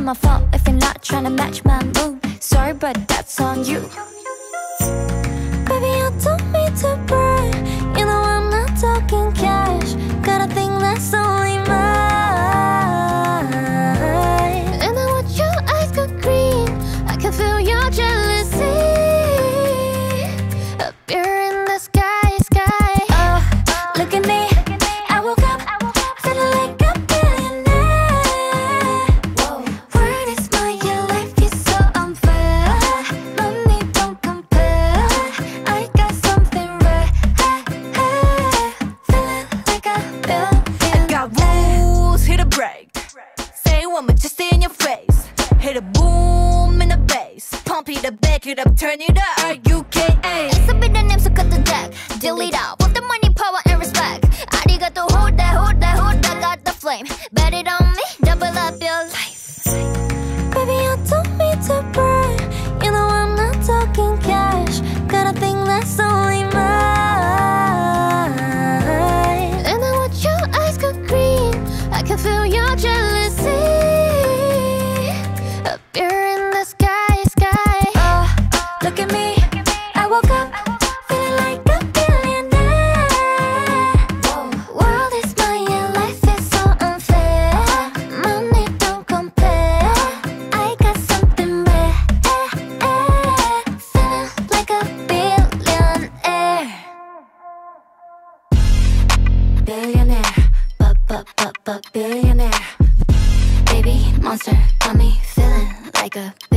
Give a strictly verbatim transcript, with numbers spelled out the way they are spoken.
my fault if you're not trying to match my mood. Sorry, but that's on you. Baby, you told me to burn. You know I'm not talking cash. Got a thing that's only mine. And I watch your eyes go green. I can feel your jealousy up here in the sky, sky. Oh, look at me. I woke up feeling like a billionaire. Whoa. Word is mine, your life is so unfair. Money don't compare. I got something rare. Feeling like a billionaire. I got rules, hit a break. Say one more just in your face. Hit a boom in the bass. Pump it up, back it up, turn it up. R U K A. It's a bit of name, so cut the deck. Delete out, want the money, power, and respect. Arigato, hold that, hold that, hold that. Got the flame, bet it on me, double up your life. Baby, you told me to burn. You know I'm not talking cash. Got a thing that's only mine. And I watch your eyes go green. I can feel your jealousy up here in the sky, sky. Oh, look at me. I woke up feeling like a billionaire. World is mine, your life is so unfair. Money don't compare. I got something rare. Feeling like a billionaire. Billionaire, bu bu bu bu billionaire. Baby monster, got me feeling like a